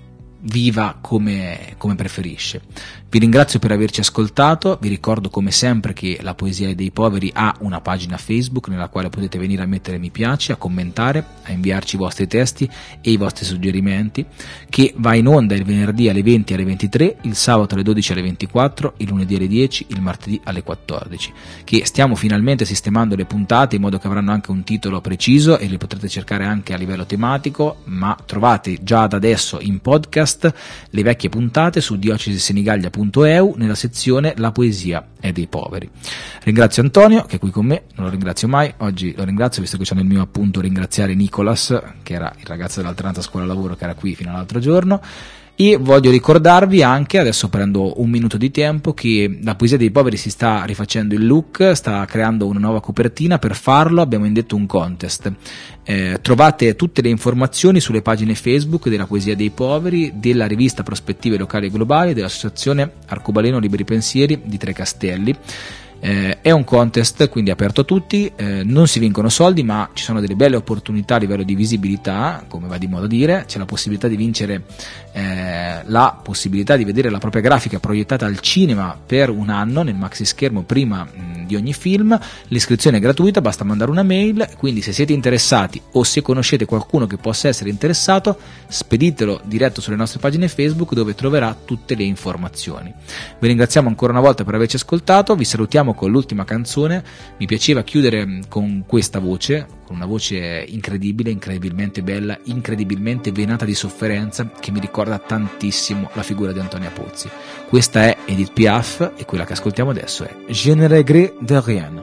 viva come, come preferisce. Vi ringrazio per averci ascoltato, vi ricordo come sempre che la Poesia dei Poveri ha una pagina Facebook nella quale potete venire a mettere mi piace, a commentare, a inviarci i vostri testi e i vostri suggerimenti, che va in onda il venerdì alle venti e alle ventitré, il sabato alle dodici e alle ventiquattro, il lunedì alle dieci, il martedì alle quattordici, che stiamo finalmente sistemando le puntate in modo che avranno anche un titolo preciso e le potrete cercare anche a livello tematico, ma trovate già da adesso in podcast le vecchie puntate su diocesisenigallia punto e u nella sezione La Poesia è dei Poveri. Ringrazio Antonio che è qui con me, non lo ringrazio mai, oggi lo ringrazio visto che c'è nel mio appunto ringraziare Nicolas, che era il ragazzo dell'alternanza scuola lavoro che era qui fino all'altro giorno. E voglio ricordarvi anche, adesso prendo un minuto di tempo, che la Poesia dei Poveri si sta rifacendo il look, sta creando una nuova copertina. Per farlo abbiamo indetto un contest. Eh, trovate tutte le informazioni sulle pagine Facebook della Poesia dei Poveri, della rivista Prospettive Locali e Globali, dell'associazione Arcobaleno Liberi Pensieri di Tre Castelli. Eh, è un contest quindi aperto a tutti, eh, non si vincono soldi ma ci sono delle belle opportunità a livello di visibilità, come va di modo a dire. C'è la possibilità di vincere eh, la possibilità di vedere la propria grafica proiettata al cinema per un anno nel maxi schermo prima mh, di ogni film. L'iscrizione è gratuita, basta mandare una mail, quindi se siete interessati o se conoscete qualcuno che possa essere interessato speditelo diretto sulle nostre pagine Facebook dove troverà tutte le informazioni. Vi ringraziamo ancora una volta per averci ascoltato, vi salutiamo con l'ultima canzone. Mi piaceva chiudere con questa voce, con una voce incredibile, incredibilmente bella, incredibilmente venata di sofferenza, che mi ricorda tantissimo la figura di Antonia Pozzi. Questa è Edith Piaf e quella che ascoltiamo adesso è Je ne regrette de rien.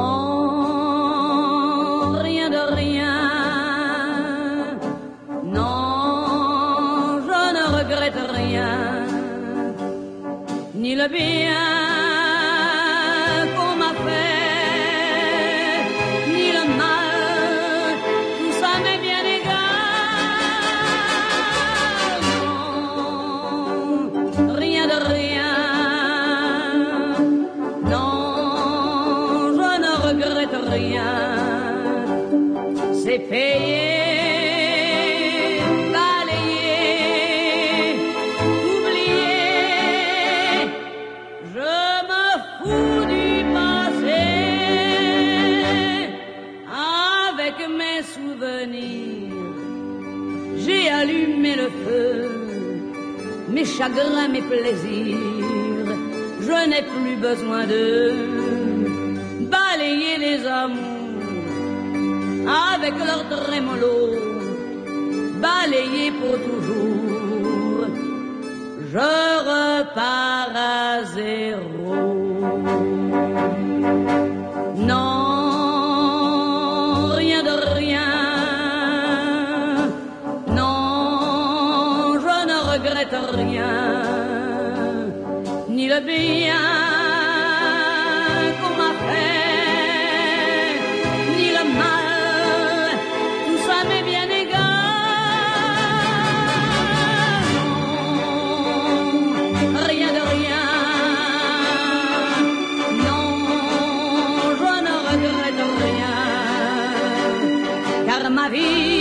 Non, rien de rien. Non, je ne regrette rien. Ni le bien qu'on m'a fait, allumer le feu, mes chagrins, mes plaisirs, je n'ai plus besoin de balayer les amours avec leur trémolo, balayer pour toujours, je repars à zéro. Non, rien de rien, non, je ne regrette rien, ni le bien qu'on m'a fait, ni le mal, tout ça m'est bien égal. Non, rien de rien, non, je ne regrette rien, car ma vie